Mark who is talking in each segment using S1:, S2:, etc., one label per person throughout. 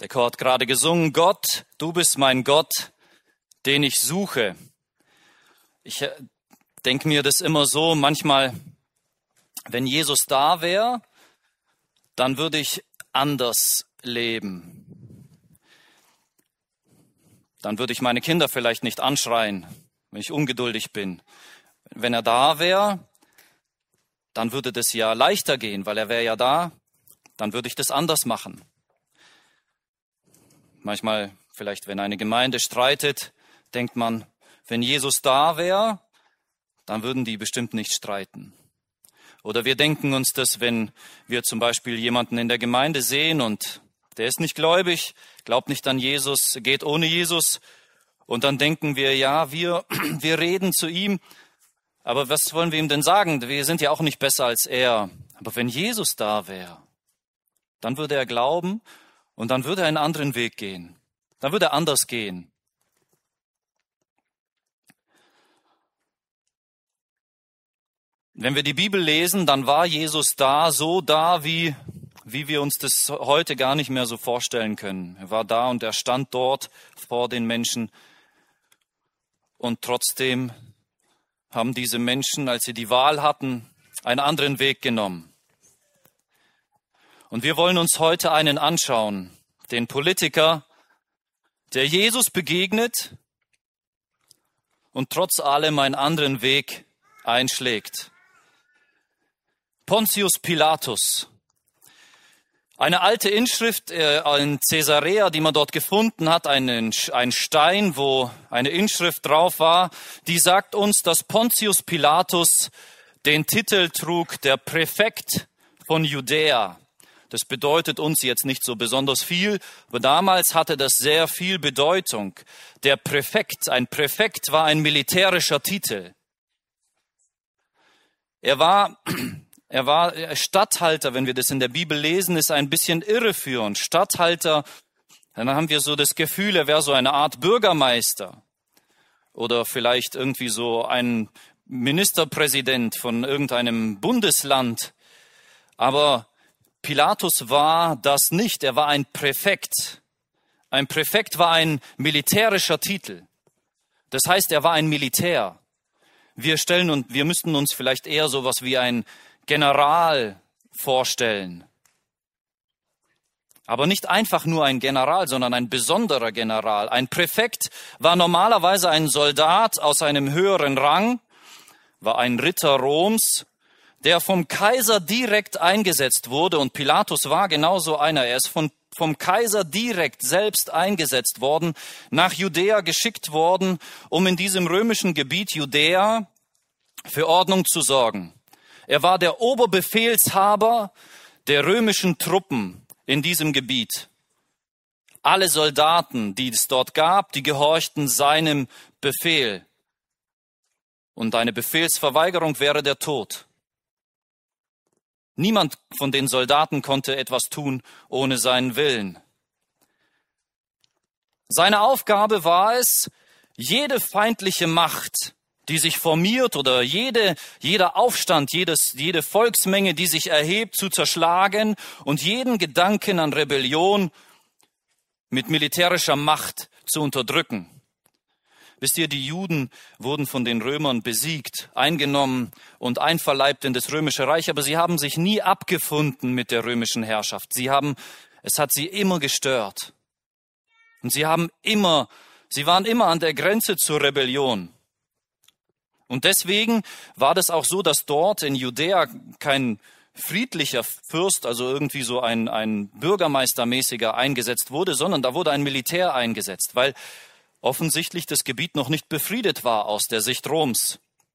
S1: Der Chor hat gerade gesungen, Gott, du bist mein Gott, den ich suche. Ich denke mir das immer so, manchmal, wenn Jesus da wäre, dann würde ich anders leben. Dann würde ich meine Kinder vielleicht nicht anschreien, wenn ich ungeduldig bin. Wenn er da wäre, dann würde das ja leichter gehen, weil er wäre ja da, dann würde ich das anders machen. Manchmal, vielleicht wenn eine Gemeinde streitet, denkt man, wenn Jesus da wäre, dann würden die bestimmt nicht streiten. Oder wir denken uns das, wenn wir zum Beispiel jemanden in der Gemeinde sehen und der ist nicht gläubig, glaubt nicht an Jesus, geht ohne Jesus. Und dann denken wir, ja, wir reden zu ihm. Aber was wollen wir ihm denn sagen? Wir sind ja auch nicht besser als er. Aber wenn Jesus da wäre, dann würde er glauben und dann würde er einen anderen Weg gehen. Dann würde er anders gehen. Wenn wir die Bibel lesen, dann war Jesus da, so da, wie wir uns das heute gar nicht mehr so vorstellen können. Er war da und er stand dort vor den Menschen. Und trotzdem haben diese Menschen, als sie die Wahl hatten, einen anderen Weg genommen. Und wir wollen uns heute einen anschauen, den Politiker, der Jesus begegnet und trotz allem einen anderen Weg einschlägt. Pontius Pilatus. Eine alte Inschrift in Caesarea, die man dort gefunden hat, ein Stein, wo eine Inschrift drauf war, die sagt uns, dass Pontius Pilatus den Titel trug, der Präfekt von Judäa. Das bedeutet uns jetzt nicht so besonders viel, aber damals hatte das sehr viel Bedeutung. Der Präfekt, ein Präfekt war ein militärischer Titel. Er war Statthalter, wenn wir das in der Bibel lesen, ist ein bisschen irreführend. Statthalter, dann haben wir so das Gefühl, er wäre so eine Art Bürgermeister oder vielleicht irgendwie so ein Ministerpräsident von irgendeinem Bundesland. Aber Pilatus war das nicht, er war ein Präfekt. Ein Präfekt war ein militärischer Titel. Das heißt, er war ein Militär. Wir müssten uns vielleicht eher sowas wie ein General vorstellen. Aber nicht einfach nur ein General, sondern ein besonderer General. Ein Präfekt war normalerweise ein Soldat aus einem höheren Rang, war ein Ritter Roms, der vom Kaiser direkt eingesetzt wurde. Und Pilatus war genauso einer. Er ist vom Kaiser direkt selbst eingesetzt worden, nach Judäa geschickt worden, um in diesem römischen Gebiet Judäa für Ordnung zu sorgen. Er war der Oberbefehlshaber der römischen Truppen in diesem Gebiet. Alle Soldaten, die es dort gab, die gehorchten seinem Befehl. Und eine Befehlsverweigerung wäre der Tod. Niemand von den Soldaten konnte etwas tun ohne seinen Willen. Seine Aufgabe war es, jede feindliche Macht, die sich formiert oder jeder Aufstand, jede Volksmenge, die sich erhebt, zu zerschlagen und jeden Gedanken an Rebellion mit militärischer Macht zu unterdrücken. Wisst ihr, die Juden wurden von den Römern besiegt, eingenommen und einverleibt in das römische Reich, aber sie haben sich nie abgefunden mit der römischen Herrschaft. Es hat sie immer gestört. Und sie waren immer an der Grenze zur Rebellion. Und deswegen war das auch so, dass dort in Judäa kein friedlicher Fürst, also irgendwie so ein Bürgermeistermäßiger eingesetzt wurde, sondern da wurde ein Militär eingesetzt, weil offensichtlich das Gebiet noch nicht befriedet war aus der Sicht Roms.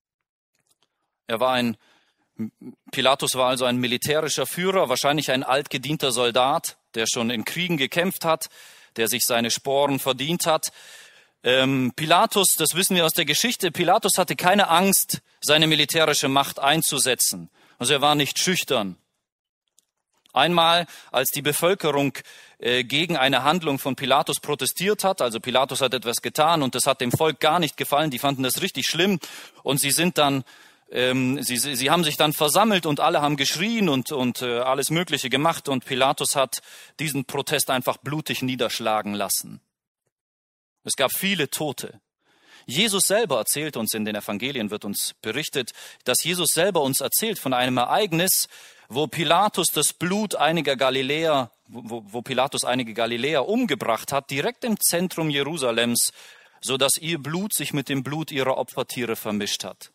S1: Pilatus war also ein militärischer Führer, wahrscheinlich ein altgedienter Soldat, der schon in Kriegen gekämpft hat, der sich seine Sporen verdient hat. Pilatus, das wissen wir aus der Geschichte, Pilatus hatte keine Angst, seine militärische Macht einzusetzen. Also er war nicht schüchtern. Einmal, als die Bevölkerung gegen eine Handlung von Pilatus protestiert hat, also Pilatus hat etwas getan und das hat dem Volk gar nicht gefallen, die fanden das richtig schlimm und sie sind dann Sie haben sich dann versammelt und alle haben geschrien und alles Mögliche gemacht und Pilatus hat diesen Protest einfach blutig niederschlagen lassen. Es gab viele Tote. Jesus selber erzählt uns, in den Evangelien wird uns berichtet, dass Jesus selber uns erzählt von einem Ereignis, wo Pilatus das Blut einiger Galiläer, wo Pilatus einige Galiläer umgebracht hat, direkt im Zentrum Jerusalems, so dass ihr Blut sich mit dem Blut ihrer Opfertiere vermischt hat.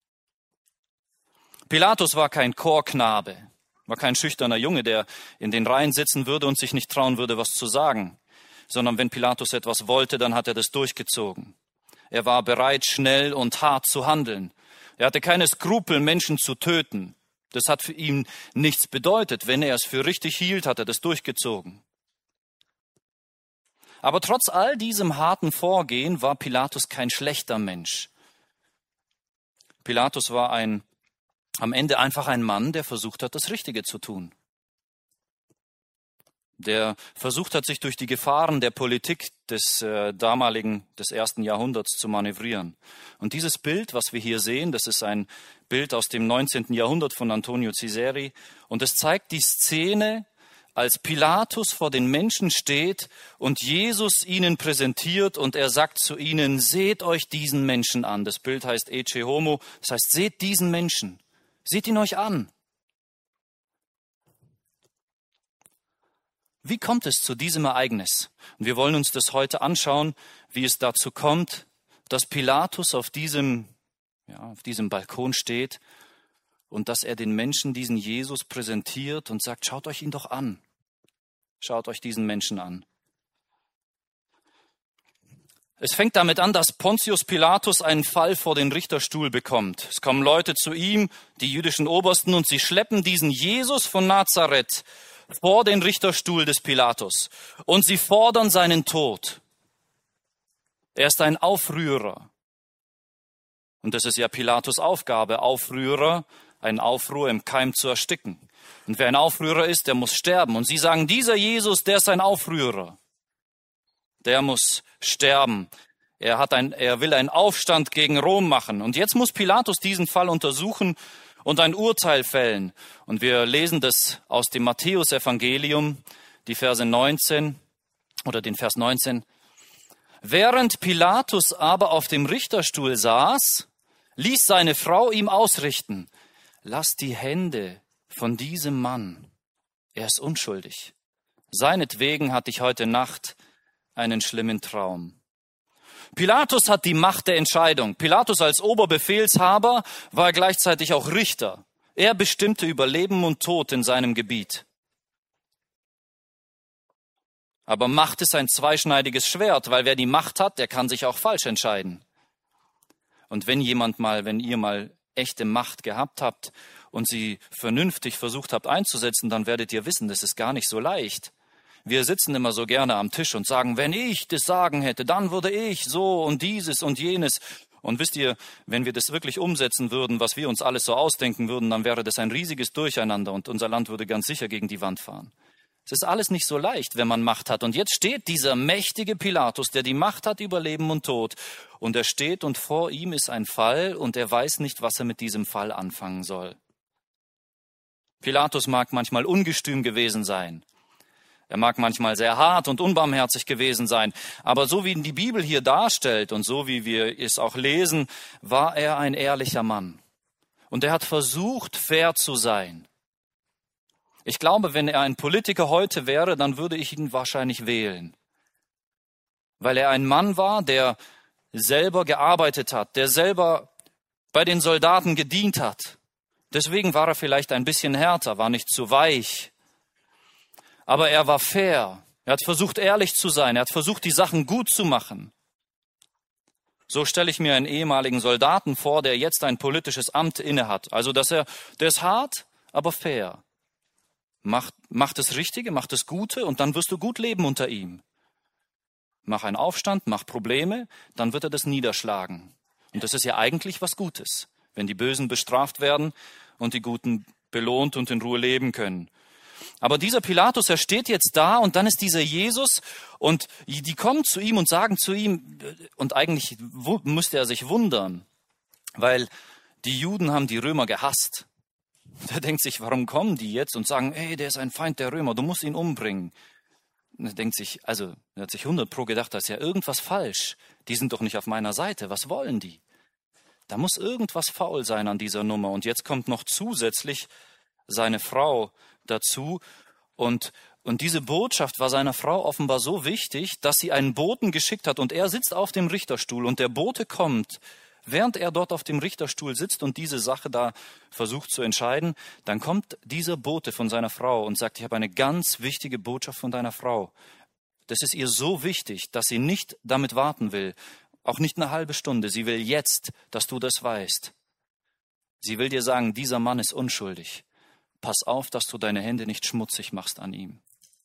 S1: Pilatus war kein Chorknabe, war kein schüchterner Junge, der in den Reihen sitzen würde und sich nicht trauen würde, was zu sagen, sondern wenn Pilatus etwas wollte, dann hat er das durchgezogen. Er war bereit, schnell und hart zu handeln. Er hatte keine Skrupel, Menschen zu töten. Das hat für ihn nichts bedeutet. Wenn er es für richtig hielt, hat er das durchgezogen. Aber trotz all diesem harten Vorgehen war Pilatus kein schlechter Mensch. Pilatus war am Ende einfach ein Mann, der versucht hat, das Richtige zu tun. Der versucht hat, sich durch die Gefahren der Politik des ersten Jahrhunderts zu manövrieren. Und dieses Bild, was wir hier sehen, das ist ein Bild aus dem 19. Jahrhundert von Antonio Cesari. Und es zeigt die Szene, als Pilatus vor den Menschen steht und Jesus ihnen präsentiert und er sagt zu ihnen, seht euch diesen Menschen an. Das Bild heißt Ecce Homo, das heißt, seht diesen Menschen, seht ihn euch an. Wie kommt es zu diesem Ereignis? Und wir wollen uns das heute anschauen, wie es dazu kommt, dass Pilatus auf diesem Balkon steht und dass er den Menschen diesen Jesus präsentiert und sagt, schaut euch ihn doch an. Schaut euch diesen Menschen an. Es fängt damit an, dass Pontius Pilatus einen Fall vor den Richterstuhl bekommt. Es kommen Leute zu ihm, die jüdischen Obersten, und sie schleppen diesen Jesus von Nazareth vor den Richterstuhl des Pilatus und sie fordern seinen Tod. Er ist ein Aufrührer. Und das ist ja Pilatus' Aufgabe, Aufrührer, einen Aufruhr im Keim zu ersticken. Und wer ein Aufrührer ist, der muss sterben. Und sie sagen, dieser Jesus, der ist ein Aufrührer. Der muss sterben. Er will einen Aufstand gegen Rom machen. Und jetzt muss Pilatus diesen Fall untersuchen und ein Urteil fällen. Und wir lesen das aus dem Matthäus-Evangelium, den Vers 19. Während Pilatus aber auf dem Richterstuhl saß, ließ seine Frau ihm ausrichten, lass die Hände von diesem Mann. Er ist unschuldig. Seinetwegen hatte ich heute Nacht einen schlimmen Traum. Pilatus hat die Macht der Entscheidung. Pilatus als Oberbefehlshaber war gleichzeitig auch Richter. Er bestimmte über Leben und Tod in seinem Gebiet. Aber Macht ist ein zweischneidiges Schwert, weil wer die Macht hat, der kann sich auch falsch entscheiden. Und wenn ihr mal echte Macht gehabt habt und sie vernünftig versucht habt einzusetzen, dann werdet ihr wissen, das ist gar nicht so leicht. Wir sitzen immer so gerne am Tisch und sagen, wenn ich das Sagen hätte, dann würde ich so und dieses und jenes. Und wisst ihr, wenn wir das wirklich umsetzen würden, was wir uns alles so ausdenken würden, dann wäre das ein riesiges Durcheinander und unser Land würde ganz sicher gegen die Wand fahren. Es ist alles nicht so leicht, wenn man Macht hat. Und jetzt steht dieser mächtige Pilatus, der die Macht hat über Leben und Tod. Und er steht und vor ihm ist ein Fall und er weiß nicht, was er mit diesem Fall anfangen soll. Pilatus mag manchmal ungestüm gewesen sein. Er mag manchmal sehr hart und unbarmherzig gewesen sein. Aber so wie ihn die Bibel hier darstellt und so wie wir es auch lesen, war er ein ehrlicher Mann. Und er hat versucht, fair zu sein. Ich glaube, wenn er ein Politiker heute wäre, dann würde ich ihn wahrscheinlich wählen. Weil er ein Mann war, der selber gearbeitet hat, der selber bei den Soldaten gedient hat. Deswegen war er vielleicht ein bisschen härter, war nicht zu weich. Aber er war fair. Er hat versucht, ehrlich zu sein. Er hat versucht, die Sachen gut zu machen. So stelle ich mir einen ehemaligen Soldaten vor, der jetzt ein politisches Amt innehat. Also, der ist hart, aber fair. Mach das Richtige, mach das Gute und dann wirst du gut leben unter ihm. Mach einen Aufstand, mach Probleme, dann wird er das niederschlagen. Und das ist ja eigentlich was Gutes, wenn die Bösen bestraft werden und die Guten belohnt und in Ruhe leben können. Aber dieser Pilatus, er steht jetzt da und dann ist dieser Jesus und die kommen zu ihm und sagen zu ihm, und eigentlich müsste er sich wundern, weil Die Juden haben die Römer gehasst. Der denkt sich, warum kommen die jetzt und sagen, ey, der ist ein Feind der Römer, du musst ihn umbringen. Und er denkt sich, er hat sich 100% gedacht, da ist ja irgendwas falsch. Die sind doch nicht auf meiner Seite, was wollen die? Da muss irgendwas faul sein an dieser Nummer. Und jetzt kommt noch zusätzlich seine Frau dazu. Und diese Botschaft war seiner Frau offenbar so wichtig, dass sie einen Boten geschickt hat. Und er sitzt auf dem Richterstuhl und der Bote kommt. Während er dort auf dem Richterstuhl sitzt und diese Sache da versucht zu entscheiden, dann kommt dieser Bote von seiner Frau und sagt, ich habe eine ganz wichtige Botschaft von deiner Frau. Das ist ihr so wichtig, dass sie nicht damit warten will, auch nicht eine halbe Stunde. Sie will jetzt, dass du das weißt. Sie will dir sagen, dieser Mann ist unschuldig. Pass auf, dass du deine Hände nicht schmutzig machst an ihm.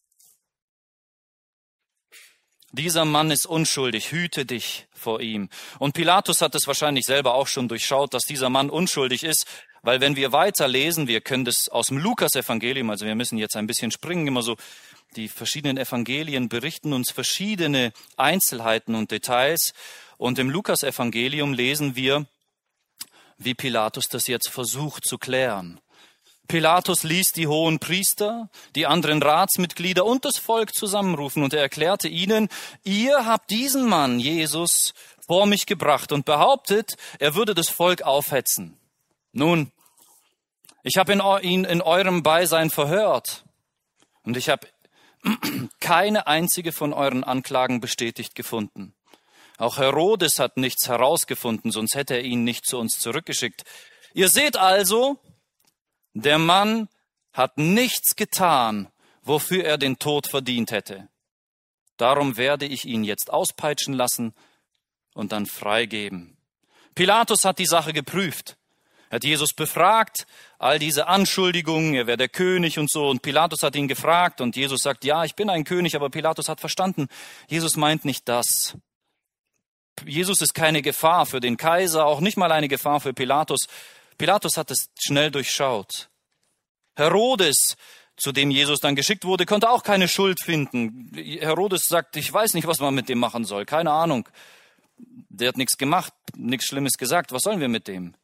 S1: Dieser Mann ist unschuldig, hüte dich vor ihm. Und Pilatus hat es wahrscheinlich selber auch schon durchschaut, dass dieser Mann unschuldig ist, weil wenn wir weiterlesen, wir können das aus dem Lukas-Evangelium, also wir müssen jetzt ein bisschen springen, immer so, die verschiedenen Evangelien berichten uns verschiedene Einzelheiten und Details. Und im Lukas-Evangelium lesen wir, wie Pilatus das jetzt versucht zu klären. Pilatus ließ die hohen Priester, die anderen Ratsmitglieder und das Volk zusammenrufen und er erklärte ihnen, ihr habt diesen Mann, Jesus, vor mich gebracht und behauptet, er würde das Volk aufhetzen. Nun, ich habe ihn in eurem Beisein verhört und ich habe keine einzige von euren Anklagen bestätigt gefunden. Auch Herodes hat nichts herausgefunden, sonst hätte er ihn nicht zu uns zurückgeschickt. Ihr seht also, der Mann hat nichts getan, wofür er den Tod verdient hätte. Darum werde ich ihn jetzt auspeitschen lassen und dann freigeben. Pilatus hat die Sache geprüft. Er hat Jesus befragt, all diese Anschuldigungen, er wäre der König und so. Und Pilatus hat ihn gefragt und Jesus sagt, ja, ich bin ein König, aber Pilatus hat verstanden, Jesus meint nicht das. Jesus ist keine Gefahr für den Kaiser, auch nicht mal eine Gefahr für Pilatus. Pilatus hat es schnell durchschaut. Herodes, zu dem Jesus dann geschickt wurde, konnte auch keine Schuld finden. Herodes sagt, ich weiß nicht, was man mit dem machen soll, keine Ahnung. Der hat nichts gemacht, nichts Schlimmes gesagt, was sollen wir mit dem?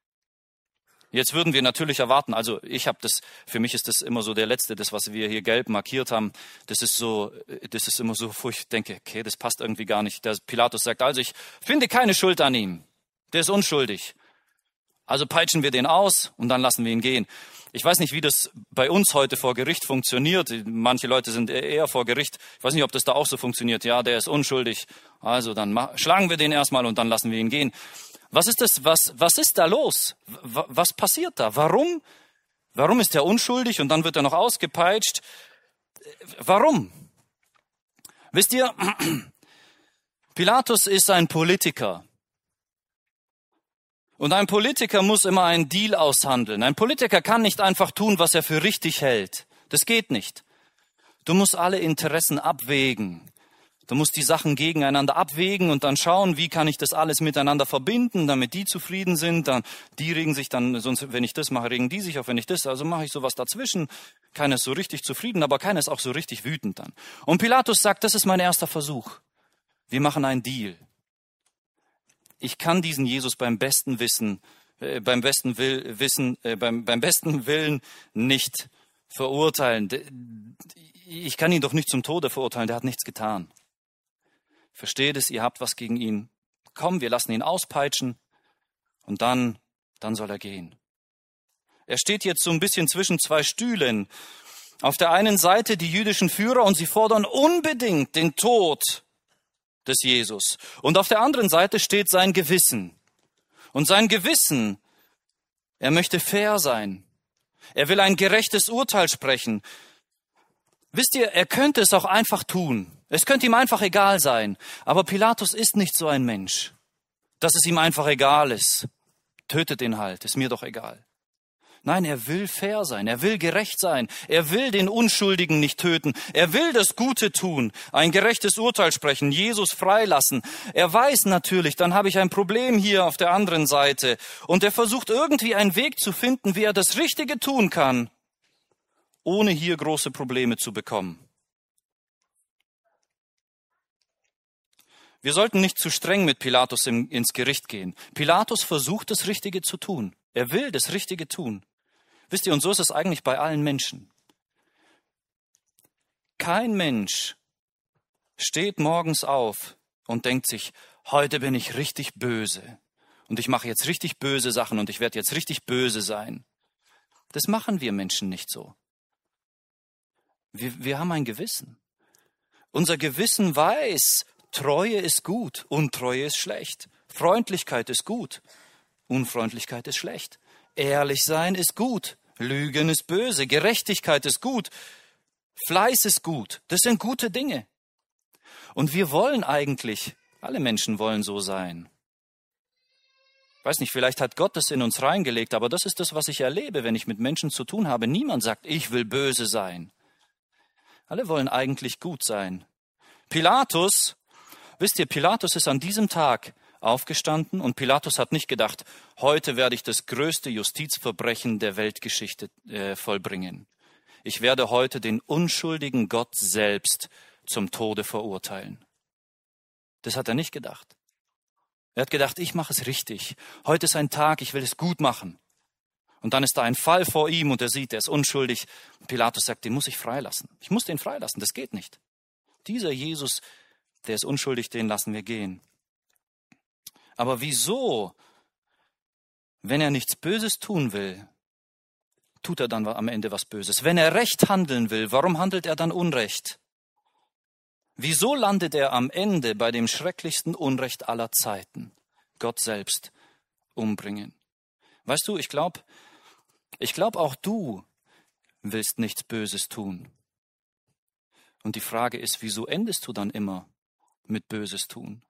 S1: Jetzt würden wir natürlich erwarten, also für mich ist das immer so der letzte, das, was wir hier gelb markiert haben, das ist immer so, wo ich denke, okay, das passt irgendwie gar nicht. Der Pilatus sagt, also ich finde keine Schuld an ihm, der ist unschuldig. Also peitschen wir den aus und dann lassen wir ihn gehen. Ich weiß nicht, wie das bei uns heute vor Gericht funktioniert. Manche Leute sind eher vor Gericht. Ich weiß nicht, ob das da auch so funktioniert. Ja, der ist unschuldig. Also dann schlagen wir den erstmal und dann lassen wir ihn gehen. Was ist das? Was ist da los? Was passiert da? Warum ist er unschuldig und dann wird er noch ausgepeitscht? Warum? Wisst ihr, Pilatus ist ein Politiker. Und ein Politiker muss immer einen Deal aushandeln. Ein Politiker kann nicht einfach tun, was er für richtig hält. Das geht nicht. Du musst alle Interessen abwägen. Du musst die Sachen gegeneinander abwägen und dann schauen, wie kann ich das alles miteinander verbinden, damit die zufrieden sind. Dann, die regen sich dann, sonst wenn ich das mache, regen die sich auf, wenn ich das, also mache ich sowas dazwischen. Keiner ist so richtig zufrieden, aber keiner ist auch so richtig wütend dann. Und Pilatus sagt, das ist mein erster Versuch. Wir machen einen Deal. Ich kann diesen Jesus beim besten Willen nicht verurteilen. Ich kann ihn doch nicht zum Tode verurteilen, der hat nichts getan. Versteht es, ihr habt was gegen ihn. Komm, wir lassen ihn auspeitschen und dann soll er gehen. Er steht jetzt so ein bisschen zwischen zwei Stühlen. Auf der einen Seite die jüdischen Führer und sie fordern unbedingt den Tod des Jesus. Und auf der anderen Seite steht sein Gewissen. Und sein Gewissen, er möchte fair sein. Er will ein gerechtes Urteil sprechen. Wisst ihr, er könnte es auch einfach tun. Es könnte ihm einfach egal sein. Aber Pilatus ist nicht so ein Mensch, dass es ihm einfach egal ist. Tötet ihn halt, ist mir doch egal. Nein, er will fair sein, er will gerecht sein, er will den Unschuldigen nicht töten, er will das Gute tun, ein gerechtes Urteil sprechen, Jesus freilassen. Er weiß natürlich, dann habe ich ein Problem hier auf der anderen Seite und er versucht irgendwie einen Weg zu finden, wie er das Richtige tun kann, ohne hier große Probleme zu bekommen. Wir sollten nicht zu streng mit Pilatus ins Gericht gehen. Pilatus versucht, das Richtige zu tun. Er will das Richtige tun. Wisst ihr, und so ist es eigentlich bei allen Menschen. Kein Mensch steht morgens auf und denkt sich, heute bin ich richtig böse und ich mache jetzt richtig böse Sachen und ich werde jetzt richtig böse sein. Das machen wir Menschen nicht so. Wir haben ein Gewissen. Unser Gewissen weiß, Treue ist gut, Untreue ist schlecht. Freundlichkeit ist gut, Unfreundlichkeit ist schlecht. Ehrlich sein ist gut, Lügen ist böse, Gerechtigkeit ist gut, Fleiß ist gut. Das sind gute Dinge. Und wir wollen eigentlich, alle Menschen wollen so sein. Ich weiß nicht, vielleicht hat Gott das in uns reingelegt, aber das ist das, was ich erlebe, wenn ich mit Menschen zu tun habe. Niemand sagt, ich will böse sein. Alle wollen eigentlich gut sein. Pilatus, wisst ihr, Pilatus ist an diesem Tag aufgestanden und Pilatus hat nicht gedacht, heute werde ich das größte Justizverbrechen der Weltgeschichte vollbringen. Ich werde heute den unschuldigen Gott selbst zum Tode verurteilen. Das hat er nicht gedacht. Er hat gedacht, ich mache es richtig. Heute ist ein Tag, ich will es gut machen. Und dann ist da ein Fall vor ihm und er sieht, er ist unschuldig. Pilatus sagt, den muss ich freilassen. Ich muss den freilassen, das geht nicht. Dieser Jesus, der ist unschuldig, den lassen wir gehen. Aber wieso, wenn er nichts Böses tun will, tut er dann am Ende was Böses? Wenn er Recht handeln will, warum handelt er dann Unrecht? Wieso landet er am Ende bei dem schrecklichsten Unrecht aller Zeiten? Gott selbst umbringen. Weißt du, ich glaube, auch du willst nichts Böses tun. Und die Frage ist, wieso endest du dann immer mit Böses tun?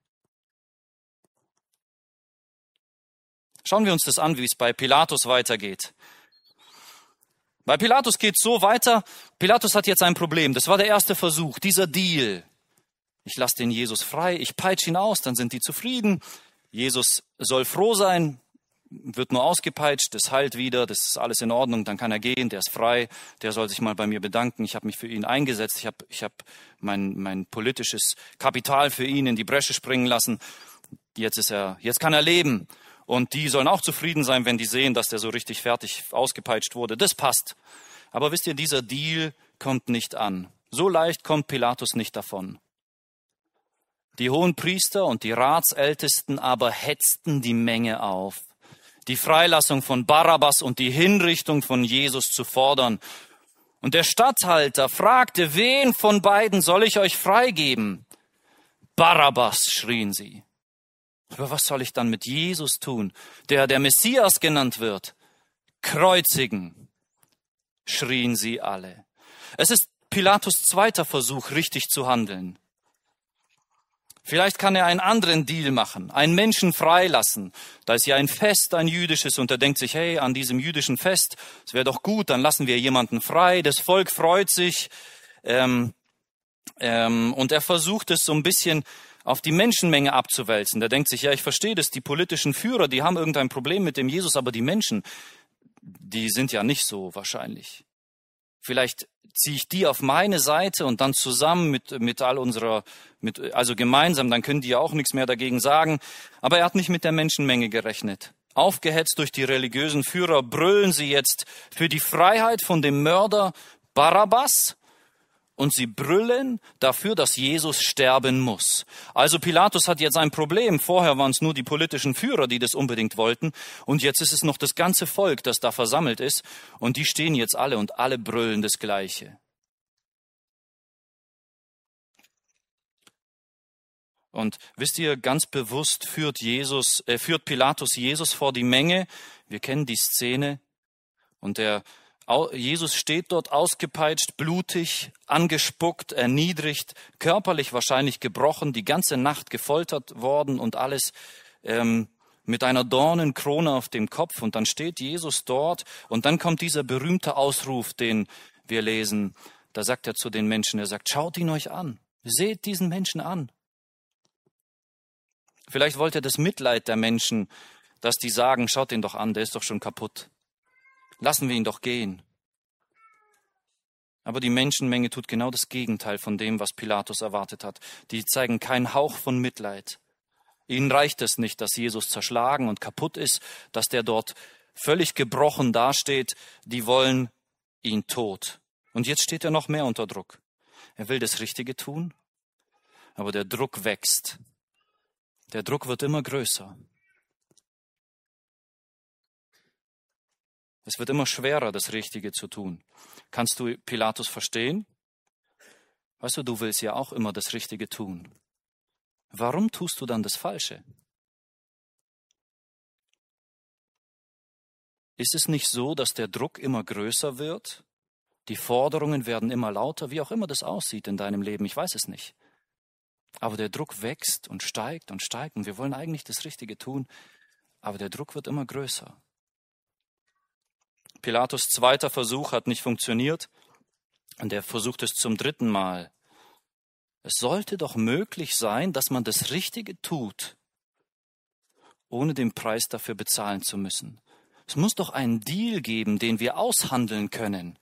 S1: Schauen wir uns das an, wie es bei Pilatus weitergeht. Bei Pilatus geht es so weiter, Pilatus hat jetzt ein Problem. Das war der erste Versuch, dieser Deal. Ich lasse den Jesus frei, ich peitsche ihn aus, dann sind die zufrieden. Jesus soll froh sein, wird nur ausgepeitscht, das heilt wieder, das ist alles in Ordnung, dann kann er gehen, der ist frei, der soll sich mal bei mir bedanken. Ich habe mich für ihn eingesetzt, ich hab mein politisches Kapital für ihn in die Bresche springen lassen. Jetzt kann er leben. Und die sollen auch zufrieden sein, wenn die sehen, dass der so richtig fertig ausgepeitscht wurde. Das passt. Aber wisst ihr, dieser Deal kommt nicht an. So leicht kommt Pilatus nicht davon. Die Hohenpriester und die Ratsältesten aber hetzten die Menge auf, die Freilassung von Barabbas und die Hinrichtung von Jesus zu fordern. Und der Statthalter fragte, wen von beiden soll ich euch freigeben? Barabbas, schrien sie. Aber was soll ich dann mit Jesus tun, der Messias genannt wird? Kreuzigen, schrien sie alle. Es ist Pilatus' zweiter Versuch, richtig zu handeln. Vielleicht kann er einen anderen Deal machen, einen Menschen freilassen. Da ist ja ein Fest, ein jüdisches, und er denkt sich, hey, an diesem jüdischen Fest, es wäre doch gut, dann lassen wir jemanden frei, das Volk freut sich. Und er versucht es so ein bisschen auf die Menschenmenge abzuwälzen. Der denkt sich, ja, ich verstehe das, die politischen Führer, die haben irgendein Problem mit dem Jesus, aber die Menschen, die sind ja nicht so wahrscheinlich. Vielleicht ziehe ich die auf meine Seite und dann zusammen also gemeinsam, dann können die ja auch nichts mehr dagegen sagen. Aber er hat nicht mit der Menschenmenge gerechnet. Aufgehetzt durch die religiösen Führer brüllen sie jetzt für die Freiheit von dem Mörder Barabbas. Und sie brüllen dafür, dass Jesus sterben muss. Also Pilatus hat jetzt ein Problem. Vorher waren es nur die politischen Führer, die das unbedingt wollten. Und jetzt ist es noch das ganze Volk, das da versammelt ist. Und die stehen jetzt alle und alle brüllen das Gleiche. Und wisst ihr, ganz bewusst führt Pilatus Jesus vor die Menge. Wir kennen die Szene. Und Jesus steht dort ausgepeitscht, blutig, angespuckt, erniedrigt, körperlich wahrscheinlich gebrochen, die ganze Nacht gefoltert worden und alles mit einer Dornenkrone auf dem Kopf. Und dann steht Jesus dort und dann kommt dieser berühmte Ausruf, den wir lesen. Da sagt er zu den Menschen, er sagt, schaut ihn euch an, seht diesen Menschen an. Vielleicht wollte er das Mitleid der Menschen, dass die sagen, schaut ihn doch an, der ist doch schon kaputt. Lassen wir ihn doch gehen. Aber die Menschenmenge tut genau das Gegenteil von dem, was Pilatus erwartet hat. Die zeigen keinen Hauch von Mitleid. Ihnen reicht es nicht, dass Jesus zerschlagen und kaputt ist, dass der dort völlig gebrochen dasteht. Die wollen ihn tot. Und jetzt steht er noch mehr unter Druck. Er will das Richtige tun, aber der Druck wächst. Der Druck wird immer größer. Es wird immer schwerer, das Richtige zu tun. Kannst du Pilatus verstehen? Weißt du, du willst ja auch immer das Richtige tun. Warum tust du dann das Falsche? Ist es nicht so, dass der Druck immer größer wird? Die Forderungen werden immer lauter, wie auch immer das aussieht in deinem Leben, ich weiß es nicht. Aber der Druck wächst und steigt und wir wollen eigentlich das Richtige tun, aber der Druck wird immer größer. Pilatus' zweiter Versuch hat nicht funktioniert und er versucht es zum dritten Mal. Es sollte doch möglich sein, dass man das Richtige tut, ohne den Preis dafür bezahlen zu müssen. Es muss doch einen Deal geben, den wir aushandeln können,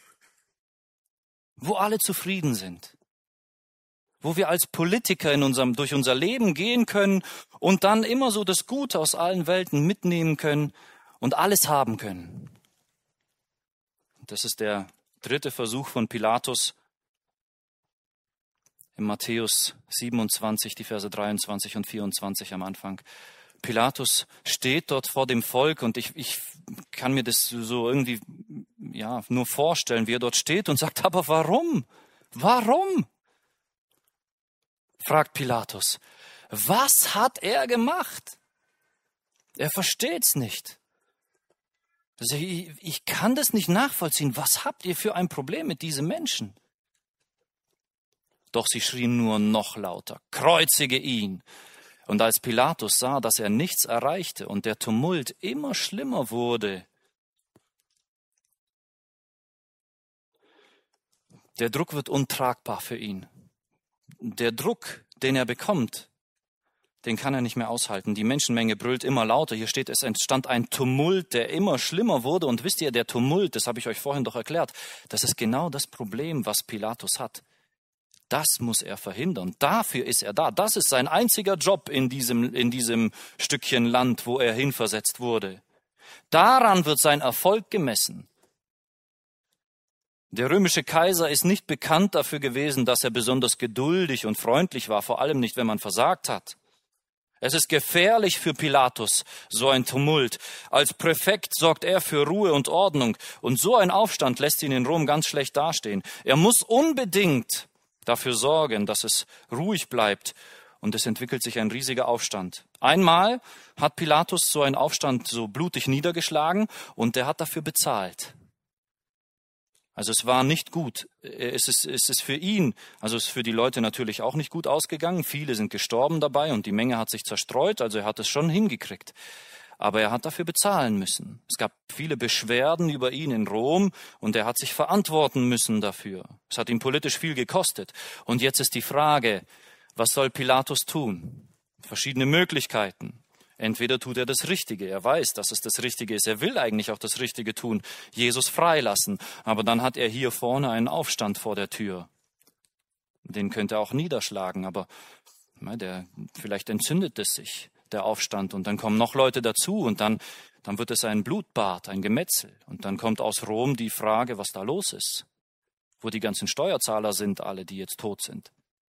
S1: wo alle zufrieden sind, wo wir als Politiker durch unser Leben gehen können und dann immer so das Gute aus allen Welten mitnehmen können und alles haben können. Das ist der dritte Versuch von Pilatus in Matthäus 27, die Verse 23 und 24 am Anfang. Pilatus steht dort vor dem Volk und ich kann mir das so irgendwie nur vorstellen, wie er dort steht und sagt, aber warum? Warum? Fragt Pilatus. Was hat er gemacht? Er versteht's nicht. Also ich kann das nicht nachvollziehen. Was habt ihr für ein Problem mit diesen Menschen? Doch sie schrien nur noch lauter, kreuzige ihn. Und als Pilatus sah, dass er nichts erreichte und der Tumult immer schlimmer wurde, der Druck wird untragbar für ihn. Der Druck, den er bekommt, den kann er nicht mehr aushalten. Die Menschenmenge brüllt immer lauter. Hier steht, es entstand ein Tumult, der immer schlimmer wurde. Und wisst ihr, der Tumult, das habe ich euch vorhin doch erklärt, das ist genau das Problem, was Pilatus hat. Das muss er verhindern. Dafür ist er da. Das ist sein einziger Job in diesem Stückchen Land, wo er hinversetzt wurde. Daran wird sein Erfolg gemessen. Der römische Kaiser ist nicht bekannt dafür gewesen, dass er besonders geduldig und freundlich war, vor allem nicht, wenn man versagt hat. Es ist gefährlich für Pilatus, so ein Tumult. Als Präfekt sorgt er für Ruhe und Ordnung. Und so ein Aufstand lässt ihn in Rom ganz schlecht dastehen. Er muss unbedingt dafür sorgen, dass es ruhig bleibt. Und es entwickelt sich ein riesiger Aufstand. Einmal hat Pilatus so einen Aufstand so blutig niedergeschlagen und der hat dafür bezahlt. Also es war nicht gut. Es ist für ihn, also es ist für die Leute natürlich auch nicht gut ausgegangen. Viele sind gestorben dabei und die Menge hat sich zerstreut. Also er hat es schon hingekriegt. Aber er hat dafür bezahlen müssen. Es gab viele Beschwerden über ihn in Rom und er hat sich verantworten müssen dafür. Es hat ihm politisch viel gekostet. Und jetzt ist die Frage, was soll Pilatus tun? Verschiedene Möglichkeiten. Entweder tut er das Richtige, er weiß, dass es das Richtige ist, er will eigentlich auch das Richtige tun, Jesus freilassen, aber dann hat er hier vorne einen Aufstand vor der Tür. Den könnte er auch niederschlagen, aber vielleicht entzündet es sich, der Aufstand, und dann kommen noch Leute dazu und dann wird es ein Blutbad, ein Gemetzel. Und dann kommt aus Rom die Frage, was da los ist, wo die ganzen Steuerzahler sind, alle, die jetzt tot sind.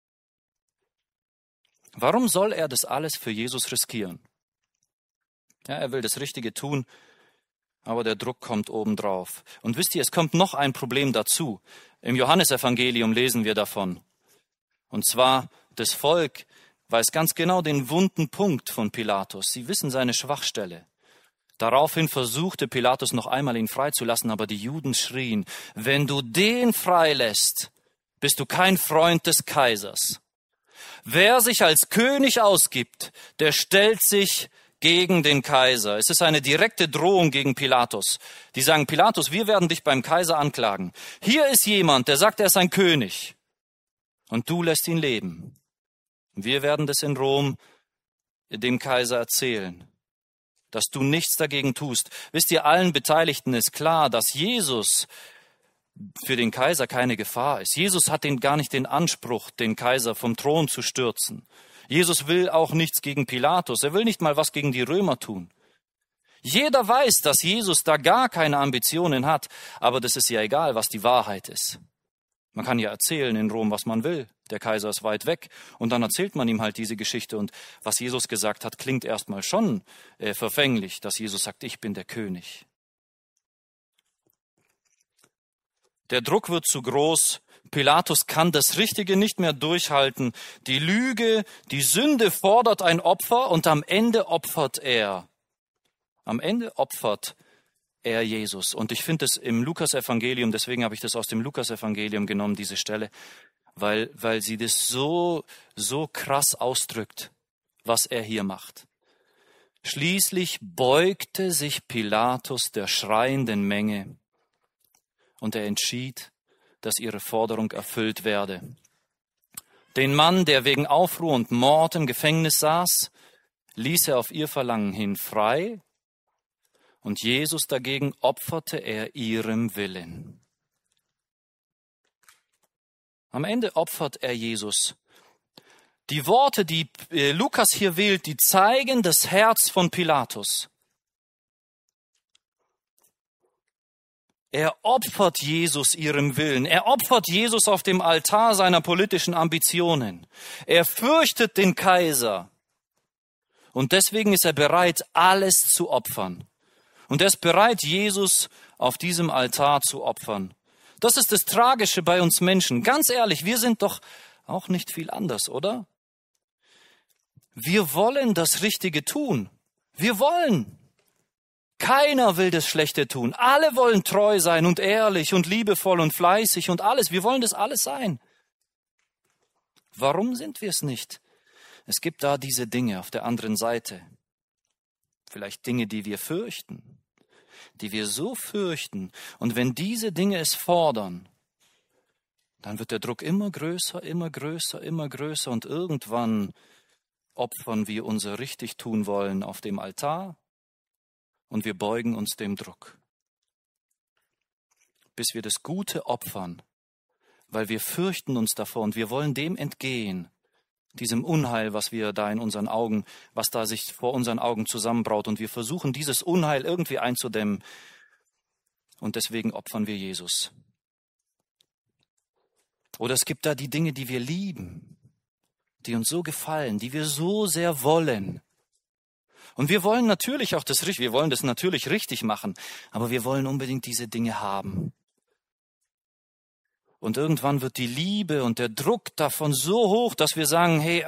S1: Warum soll er das alles für Jesus riskieren? Ja, er will das Richtige tun, aber der Druck kommt obendrauf. Und wisst ihr, es kommt noch ein Problem dazu. Im Johannesevangelium lesen wir davon. Und zwar, das Volk weiß ganz genau den wunden Punkt von Pilatus. Sie wissen seine Schwachstelle. Daraufhin versuchte Pilatus noch einmal, ihn freizulassen, aber die Juden schrien, wenn du den freilässt, bist du kein Freund des Kaisers. Wer sich als König ausgibt, der stellt sich gegen den Kaiser. Es ist eine direkte Drohung gegen Pilatus. Die sagen, Pilatus, wir werden dich beim Kaiser anklagen. Hier ist jemand, der sagt, er ist ein König. Und du lässt ihn leben. Wir werden das in Rom dem Kaiser erzählen, dass du nichts dagegen tust. Wisst ihr, allen Beteiligten ist klar, dass Jesus für den Kaiser keine Gefahr ist. Jesus hat gar nicht den Anspruch, den Kaiser vom Thron zu stürzen. Jesus will auch nichts gegen Pilatus. Er will nicht mal was gegen die Römer tun. Jeder weiß, dass Jesus da gar keine Ambitionen hat, aber das ist ja egal, was die Wahrheit ist. Man kann ja erzählen in Rom, was man will. Der Kaiser ist weit weg und dann erzählt man ihm halt diese Geschichte. Und was Jesus gesagt hat, klingt erstmal schon verfänglich, dass Jesus sagt, ich bin der König. Der Druck wird zu groß. Pilatus kann das Richtige nicht mehr durchhalten. Die Lüge, die Sünde fordert ein Opfer und am Ende opfert er. Am Ende opfert er Jesus. Und ich finde es im Lukas-Evangelium, deswegen habe ich das aus dem Lukas-Evangelium genommen, diese Stelle, weil sie das so krass ausdrückt, was er hier macht. Schließlich beugte sich Pilatus der schreienden Menge und er entschied, dass ihre Forderung erfüllt werde. Den Mann, der wegen Aufruhr und Mord im Gefängnis saß, ließ er auf ihr Verlangen hin frei, und Jesus dagegen opferte er ihrem Willen. Am Ende opfert er Jesus. Die Worte, die Lukas hier wählt, die zeigen das Herz von Pilatus. Er opfert Jesus ihrem Willen. Er opfert Jesus auf dem Altar seiner politischen Ambitionen. Er fürchtet den Kaiser. Und deswegen ist er bereit, alles zu opfern. Und er ist bereit, Jesus auf diesem Altar zu opfern. Das ist das Tragische bei uns Menschen. Ganz ehrlich, wir sind doch auch nicht viel anders, oder? Wir wollen das Richtige tun. Wir wollen. Keiner will das Schlechte tun. Alle wollen treu sein und ehrlich und liebevoll und fleißig und alles. Wir wollen das alles sein. Warum sind wir es nicht? Es gibt da diese Dinge auf der anderen Seite. Vielleicht Dinge, die wir fürchten, die wir so fürchten. Und wenn diese Dinge es fordern, dann wird der Druck immer größer, immer größer, immer größer. Und irgendwann opfern wir unser richtig tun wollen auf dem Altar und wir beugen uns dem Druck. Bis wir das Gute opfern, weil wir fürchten uns davor und wir wollen dem entgehen. Diesem Unheil, was wir da in unseren Augen, was da sich vor unseren Augen zusammenbraut. Und wir versuchen, dieses Unheil irgendwie einzudämmen. Und deswegen opfern wir Jesus. Oder es gibt da die Dinge, die wir lieben, die uns so gefallen, die wir so sehr wollen. Und wir wollen natürlich auch wir wollen das natürlich richtig machen, aber wir wollen unbedingt diese Dinge haben. Und irgendwann wird die Liebe und der Druck davon so hoch, dass wir sagen, hey,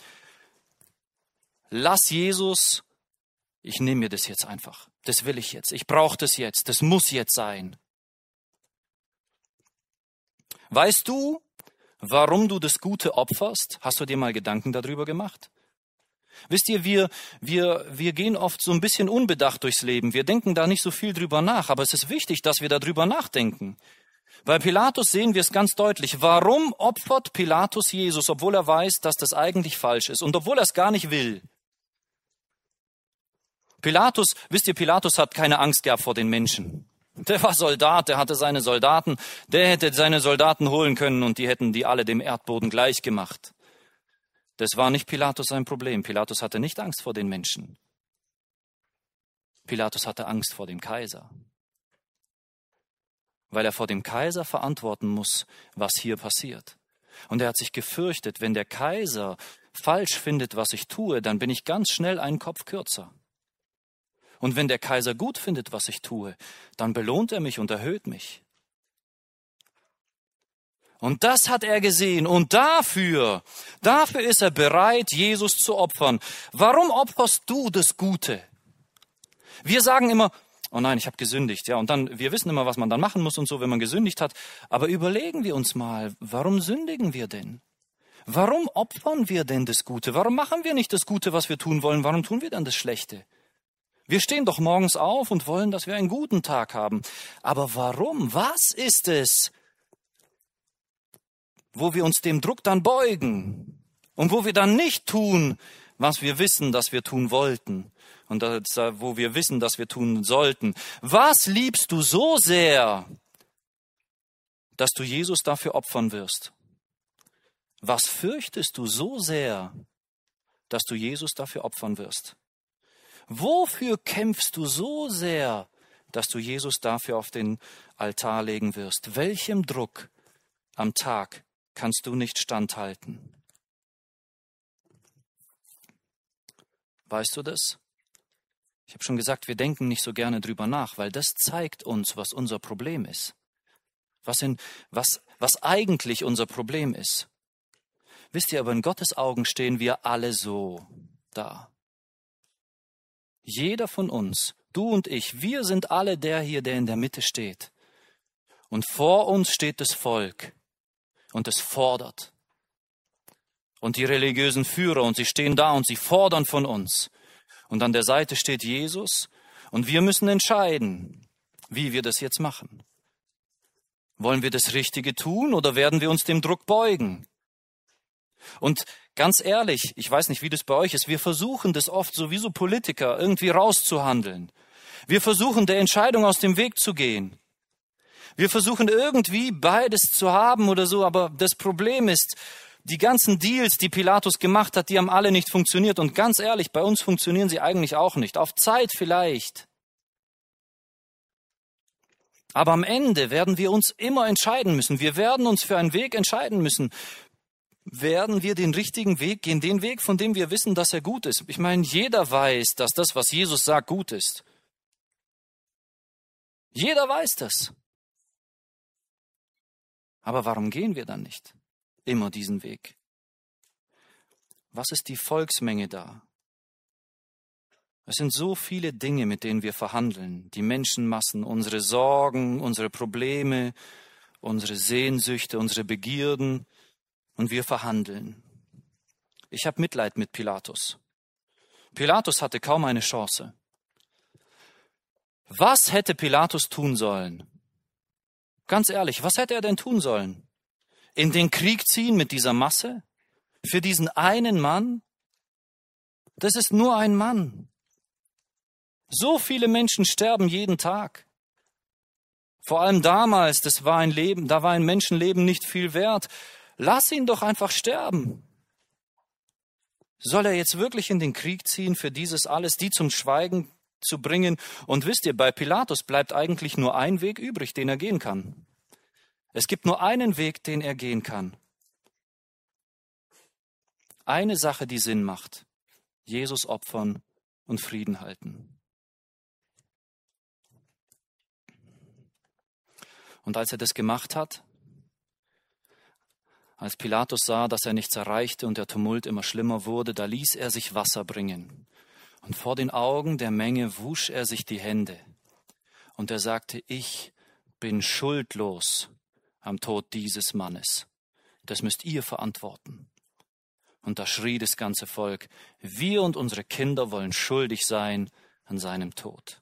S1: lass Jesus, ich nehme mir das jetzt einfach. Das will ich jetzt. Ich brauche das jetzt. Das muss jetzt sein. Weißt du, warum du das Gute opferst? Hast du dir mal Gedanken darüber gemacht? Wisst ihr, wir gehen oft so ein bisschen unbedacht durchs Leben. Wir denken da nicht so viel drüber nach, aber es ist wichtig, dass wir darüber nachdenken. Bei Pilatus sehen wir es ganz deutlich. Warum opfert Pilatus Jesus, obwohl er weiß, dass das eigentlich falsch ist und obwohl er es gar nicht will? Pilatus hat keine Angst gehabt vor den Menschen. Der war Soldat, der hatte seine Soldaten, der hätte seine Soldaten holen können und die hätten die alle dem Erdboden gleich gemacht. Das war nicht Pilatus sein Problem. Pilatus hatte nicht Angst vor den Menschen. Pilatus hatte Angst vor dem Kaiser. Weil er vor dem Kaiser verantworten muss, was hier passiert. Und er hat sich gefürchtet, wenn der Kaiser falsch findet, was ich tue, dann bin ich ganz schnell einen Kopf kürzer. Und wenn der Kaiser gut findet, was ich tue, dann belohnt er mich und erhöht mich. Und das hat er gesehen und dafür ist er bereit, Jesus zu opfern. Warum opferst du das Gute? Wir sagen immer, oh nein, ich habe gesündigt. Ja, und dann, wir wissen immer, was man dann machen muss und so, wenn man gesündigt hat. Aber überlegen wir uns mal, warum sündigen wir denn? Warum opfern wir denn das Gute? Warum machen wir nicht das Gute, was wir tun wollen? Warum tun wir dann das Schlechte? Wir stehen doch morgens auf und wollen, dass wir einen guten Tag haben. Aber warum? Was ist es, wo wir uns dem Druck dann beugen und wo wir dann nicht tun, was wir wissen, dass wir tun wollten und wo wir wissen, dass wir tun sollten? Was liebst du so sehr, dass du Jesus dafür opfern wirst? Was fürchtest du so sehr, dass du Jesus dafür opfern wirst? Wofür kämpfst du so sehr, dass du Jesus dafür auf den Altar legen wirst? Welchem Druck am Tag kannst du nicht standhalten? Weißt du das? Ich habe schon gesagt, wir denken nicht so gerne drüber nach, weil das zeigt uns, was unser Problem ist. Was eigentlich unser Problem ist. Wisst ihr, aber in Gottes Augen stehen wir alle so da. Jeder von uns, du und ich, wir sind alle der hier, der in der Mitte steht. Und vor uns steht das Volk und es fordert. Und die religiösen Führer, und sie stehen da und sie fordern von uns. Und an der Seite steht Jesus und wir müssen entscheiden, wie wir das jetzt machen. Wollen wir das Richtige tun oder werden wir uns dem Druck beugen? Und ganz ehrlich, ich weiß nicht, wie das bei euch ist, wir versuchen das oft sowieso Politiker irgendwie rauszuhandeln. Wir versuchen der Entscheidung aus dem Weg zu gehen. Wir versuchen irgendwie beides zu haben oder so, aber das Problem ist, die ganzen Deals, die Pilatus gemacht hat, die haben alle nicht funktioniert. Und ganz ehrlich, bei uns funktionieren sie eigentlich auch nicht. Auf Zeit vielleicht. Aber am Ende werden wir uns immer entscheiden müssen. Wir werden uns für einen Weg entscheiden müssen. Werden wir den richtigen Weg gehen, den Weg, von dem wir wissen, dass er gut ist? Ich meine, jeder weiß, dass das, was Jesus sagt, gut ist. Jeder weiß das. Aber warum gehen wir dann nicht immer diesen Weg? Was ist die Volksmenge da? Es sind so viele Dinge, mit denen wir verhandeln. Die Menschenmassen, unsere Sorgen, unsere Probleme, unsere Sehnsüchte, unsere Begierden. Und wir verhandeln. Ich habe Mitleid mit Pilatus. Pilatus hatte kaum eine Chance. Was hätte Pilatus tun sollen? Ganz ehrlich, was hätte er denn tun sollen? In den Krieg ziehen mit dieser Masse? Für diesen einen Mann? Das ist nur ein Mann. So viele Menschen sterben jeden Tag. Vor allem damals, da war ein Menschenleben nicht viel wert. Lass ihn doch einfach sterben. Soll er jetzt wirklich in den Krieg ziehen für dieses alles, die zum Schweigen zu bringen? Und wisst ihr, bei Pilatus bleibt eigentlich nur ein Weg übrig, den er gehen kann. Es gibt nur einen Weg, den er gehen kann. Eine Sache, die Sinn macht. Jesus opfern und Frieden halten. Und als er das gemacht hat, als Pilatus sah, dass er nichts erreichte und der Tumult immer schlimmer wurde, da ließ er sich Wasser bringen. Und vor den Augen der Menge wusch er sich die Hände. Und er sagte, ich bin schuldlos am Tod dieses Mannes. Das müsst ihr verantworten. Und da schrie das ganze Volk, wir und unsere Kinder wollen schuldig sein an seinem Tod.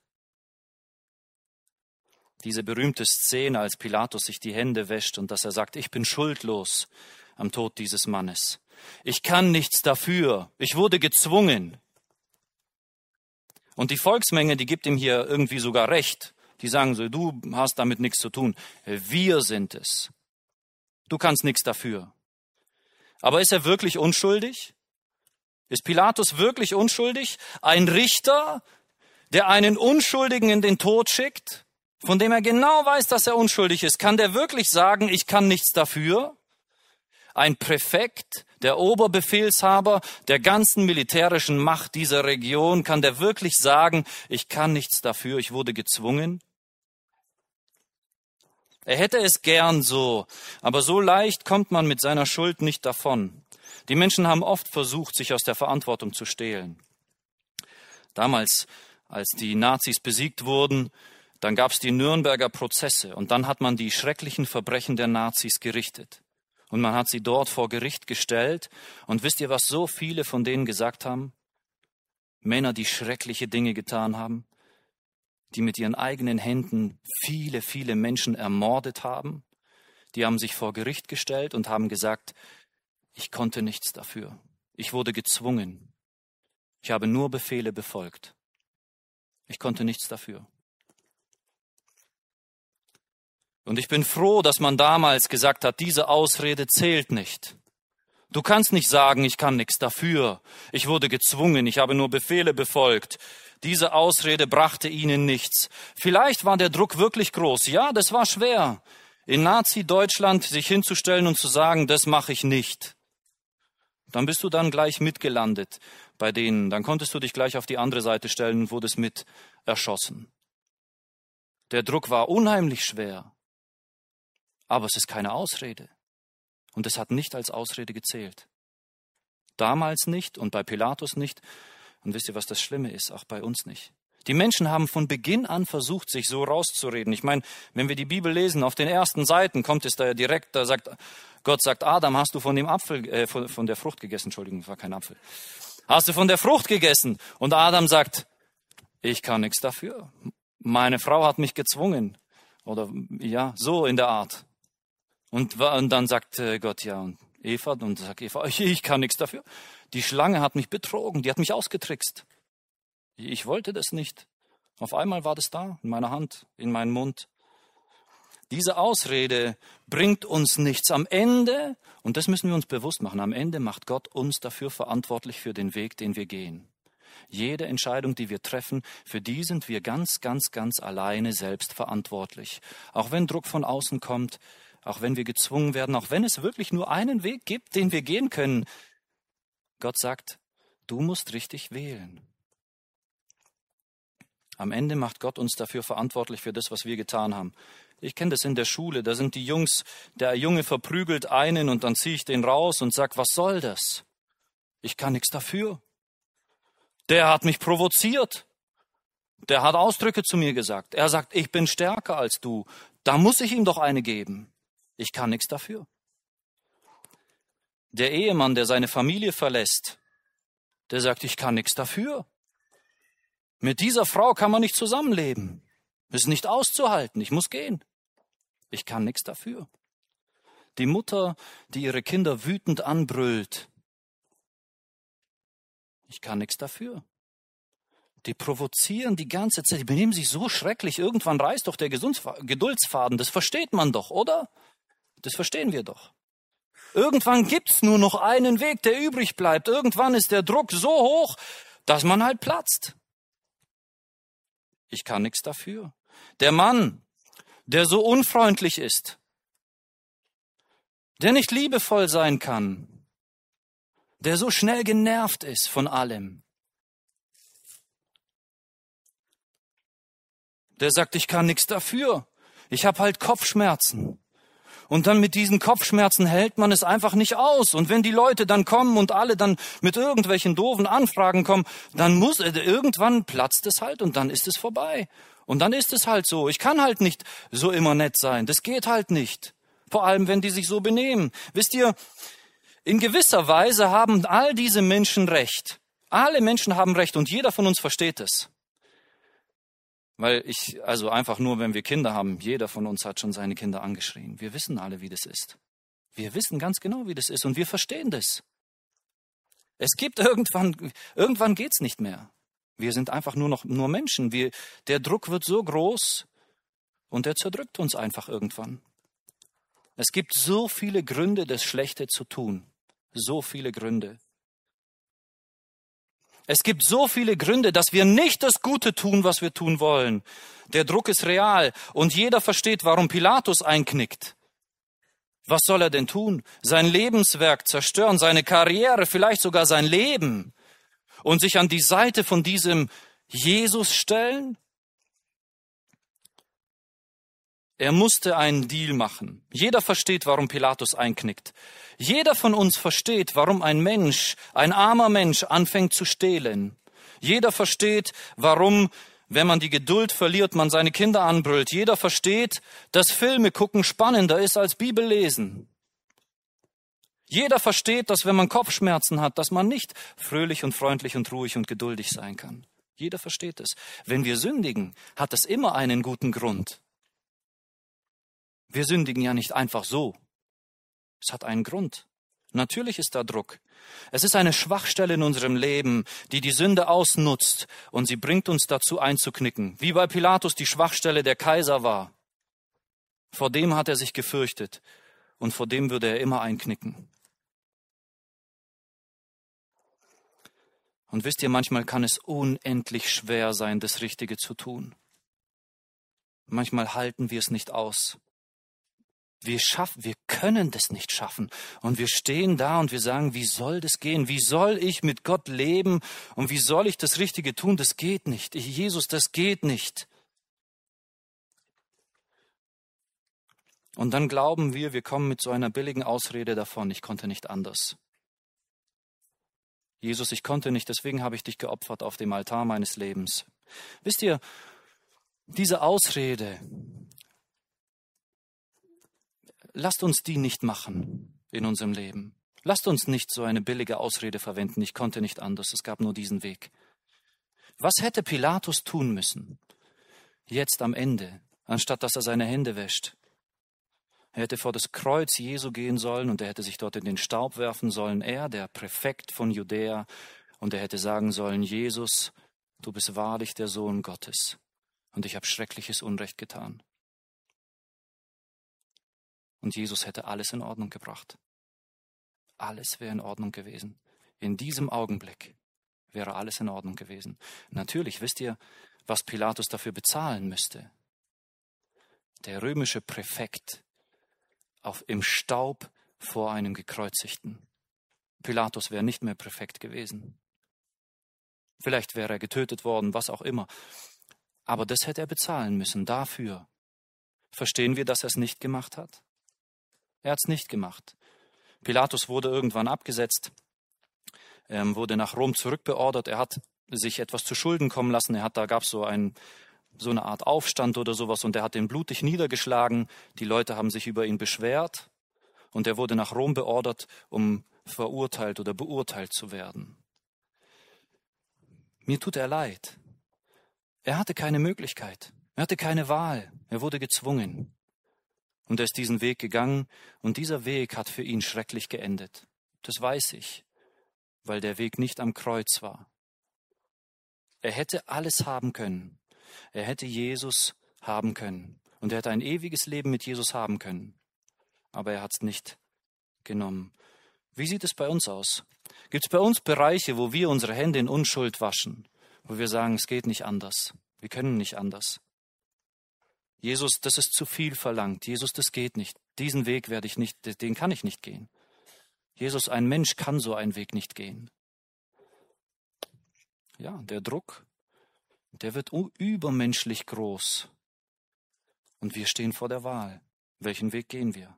S1: Diese berühmte Szene, als Pilatus sich die Hände wäscht und dass er sagt, ich bin schuldlos am Tod dieses Mannes. Ich kann nichts dafür. Ich wurde gezwungen. Und die Volksmenge, die gibt ihm hier irgendwie sogar recht. Die sagen so, du hast damit nichts zu tun. Wir sind es. Du kannst nichts dafür. Aber ist er wirklich unschuldig? Ist Pilatus wirklich unschuldig? Ein Richter, der einen Unschuldigen in den Tod schickt? Von dem er genau weiß, dass er unschuldig ist, kann der wirklich sagen, ich kann nichts dafür? Ein Präfekt, der Oberbefehlshaber der ganzen militärischen Macht dieser Region, kann der wirklich sagen, ich kann nichts dafür, ich wurde gezwungen? Er hätte es gern so, aber so leicht kommt man mit seiner Schuld nicht davon. Die Menschen haben oft versucht, sich aus der Verantwortung zu stehlen. Damals, als die Nazis besiegt wurden, dann gab es die Nürnberger Prozesse und dann hat man die schrecklichen Verbrechen der Nazis gerichtet. Und man hat sie dort vor Gericht gestellt. Und wisst ihr, was so viele von denen gesagt haben? Männer, die schreckliche Dinge getan haben, die mit ihren eigenen Händen viele, viele Menschen ermordet haben. Die haben sich vor Gericht gestellt und haben gesagt, ich konnte nichts dafür. Ich wurde gezwungen. Ich habe nur Befehle befolgt. Ich konnte nichts dafür. Und ich bin froh, dass man damals gesagt hat, diese Ausrede zählt nicht. Du kannst nicht sagen, ich kann nichts dafür. Ich wurde gezwungen, ich habe nur Befehle befolgt. Diese Ausrede brachte ihnen nichts. Vielleicht war der Druck wirklich groß. Ja, das war schwer. In Nazi-Deutschland sich hinzustellen und zu sagen, das mache ich nicht. Dann bist du dann gleich mitgelandet bei denen. Dann konntest du dich gleich auf die andere Seite stellen und wurdest mit erschossen. Der Druck war unheimlich schwer. Aber es ist keine Ausrede. Und es hat nicht als Ausrede gezählt. Damals nicht und bei Pilatus nicht. Und wisst ihr, was das Schlimme ist? Auch bei uns nicht. Die Menschen haben von Beginn an versucht, sich so rauszureden. Ich meine, wenn wir die Bibel lesen, auf den ersten Seiten kommt es da ja direkt, Gott sagt, Adam, hast du von dem Apfel, von der Frucht gegessen? Entschuldigung, war kein Apfel. Hast du von der Frucht gegessen? Und Adam sagt, ich kann nichts dafür. Meine Frau hat mich gezwungen. Oder ja, so in der Art. Und dann sagt Gott, ja, und Eva, und sagt Eva, ich kann nichts dafür. Die Schlange hat mich betrogen, die hat mich ausgetrickst. Ich wollte das nicht. Auf einmal war das da, in meiner Hand, in meinem Mund. Diese Ausrede bringt uns nichts. Am Ende, und das müssen wir uns bewusst machen, am Ende macht Gott uns dafür verantwortlich für den Weg, den wir gehen. Jede Entscheidung, die wir treffen, für die sind wir ganz, ganz, ganz alleine selbst verantwortlich. Auch wenn Druck von außen kommt, auch wenn wir gezwungen werden, auch wenn es wirklich nur einen Weg gibt, den wir gehen können. Gott sagt, du musst richtig wählen. Am Ende macht Gott uns dafür verantwortlich für das, was wir getan haben. Ich kenne das in der Schule, da sind die Jungs, der Junge verprügelt einen und dann ziehe ich den raus und sage, was soll das? Ich kann nichts dafür. Der hat mich provoziert. Der hat Ausdrücke zu mir gesagt. Er sagt, ich bin stärker als du. Da muss ich ihm doch eine geben. Ich kann nichts dafür. Der Ehemann, der seine Familie verlässt, der sagt, ich kann nichts dafür. Mit dieser Frau kann man nicht zusammenleben. Ist nicht auszuhalten. Ich muss gehen. Ich kann nichts dafür. Die Mutter, die ihre Kinder wütend anbrüllt. Ich kann nichts dafür. Die provozieren die ganze Zeit. Die benehmen sich so schrecklich. Irgendwann reißt doch der Geduldsfaden. Das versteht man doch, oder? Das verstehen wir doch. Irgendwann gibt's nur noch einen Weg, der übrig bleibt. Irgendwann ist der Druck so hoch, dass man halt platzt. Ich kann nichts dafür. Der Mann, der so unfreundlich ist, der nicht liebevoll sein kann, der so schnell genervt ist von allem, der sagt, ich kann nichts dafür. Ich habe halt Kopfschmerzen. Und dann mit diesen Kopfschmerzen hält man es einfach nicht aus. Und wenn die Leute dann kommen und alle dann mit irgendwelchen doofen Anfragen kommen, dann irgendwann platzt es halt und dann ist es vorbei. Und dann ist es halt so. Ich kann halt nicht so immer nett sein. Das geht halt nicht. Vor allem, wenn die sich so benehmen. Wisst ihr, in gewisser Weise haben all diese Menschen Recht. Alle Menschen haben Recht und jeder von uns versteht es. Weil also einfach nur, wenn wir Kinder haben, jeder von uns hat schon seine Kinder angeschrien. Wir wissen alle, wie das ist. Wir wissen ganz genau, wie das ist und wir verstehen das. Es gibt irgendwann geht's nicht mehr. Wir sind einfach nur Menschen. Der Druck wird so groß und der zerdrückt uns einfach irgendwann. Es gibt so viele Gründe, das Schlechte zu tun. So viele Gründe. Es gibt so viele Gründe, dass wir nicht das Gute tun, was wir tun wollen. Der Druck ist real und jeder versteht, warum Pilatus einknickt. Was soll er denn tun? Sein Lebenswerk zerstören, seine Karriere, vielleicht sogar sein Leben und sich an die Seite von diesem Jesus stellen? Er musste einen Deal machen. Jeder versteht, warum Pilatus einknickt. Jeder von uns versteht, warum ein armer Mensch, anfängt zu stehlen. Jeder versteht, warum, wenn man die Geduld verliert, man seine Kinder anbrüllt. Jeder versteht, dass Filme gucken spannender ist als Bibel lesen. Jeder versteht, dass wenn man Kopfschmerzen hat, dass man nicht fröhlich und freundlich und ruhig und geduldig sein kann. Jeder versteht es. Wenn wir sündigen, hat es immer einen guten Grund. Wir sündigen ja nicht einfach so. Es hat einen Grund. Natürlich ist da Druck. Es ist eine Schwachstelle in unserem Leben, die die Sünde ausnutzt und sie bringt uns dazu einzuknicken. Wie bei Pilatus die Schwachstelle der Kaiser war. Vor dem hat er sich gefürchtet und vor dem würde er immer einknicken. Und wisst ihr, manchmal kann es unendlich schwer sein, das Richtige zu tun. Manchmal halten wir es nicht aus. Wir können das nicht schaffen. Und wir stehen da und wir sagen, wie soll das gehen? Wie soll ich mit Gott leben? Und wie soll ich das Richtige tun? Das geht nicht. Jesus, das geht nicht. Und dann glauben wir kommen mit so einer billigen Ausrede davon. Ich konnte nicht anders. Jesus, ich konnte nicht, deswegen habe ich dich geopfert auf dem Altar meines Lebens. Wisst ihr, diese Ausrede, lasst uns die nicht machen in unserem Leben. Lasst uns nicht so eine billige Ausrede verwenden. Ich konnte nicht anders, es gab nur diesen Weg. Was hätte Pilatus tun müssen, jetzt am Ende, anstatt dass er seine Hände wäscht? Er hätte vor das Kreuz Jesu gehen sollen und er hätte sich dort in den Staub werfen sollen. Er, der Präfekt von Judäa, und er hätte sagen sollen, Jesus, du bist wahrlich der Sohn Gottes und ich habe schreckliches Unrecht getan. Und Jesus hätte alles in Ordnung gebracht. Alles wäre in Ordnung gewesen. In diesem Augenblick wäre alles in Ordnung gewesen. Natürlich, wisst ihr, was Pilatus dafür bezahlen müsste? Der römische Präfekt im Staub vor einem Gekreuzigten. Pilatus wäre nicht mehr Präfekt gewesen. Vielleicht wäre er getötet worden, was auch immer. Aber das hätte er bezahlen müssen dafür. Verstehen wir, dass er es nicht gemacht hat? Er hat es nicht gemacht. Pilatus wurde irgendwann abgesetzt, wurde nach Rom zurückbeordert. Er hat sich etwas zu Schulden kommen lassen. Da gab es so eine Art Aufstand oder sowas und er hat ihn blutig niedergeschlagen. Die Leute haben sich über ihn beschwert und er wurde nach Rom beordert, um verurteilt oder beurteilt zu werden. Mir tut er leid. Er hatte keine Möglichkeit. Er hatte keine Wahl. Er wurde gezwungen. Und er ist diesen Weg gegangen und dieser Weg hat für ihn schrecklich geendet. Das weiß ich, weil der Weg nicht am Kreuz war. Er hätte alles haben können. Er hätte Jesus haben können. Und er hätte ein ewiges Leben mit Jesus haben können. Aber er hat es nicht genommen. Wie sieht es bei uns aus? Gibt es bei uns Bereiche, wo wir unsere Hände in Unschuld waschen? Wo wir sagen, es geht nicht anders. Wir können nicht anders. Jesus, das ist zu viel verlangt. Jesus, das geht nicht. Diesen Weg den kann ich nicht gehen. Jesus, ein Mensch kann so einen Weg nicht gehen. Ja, der Druck, der wird übermenschlich groß. Und wir stehen vor der Wahl. Welchen Weg gehen wir?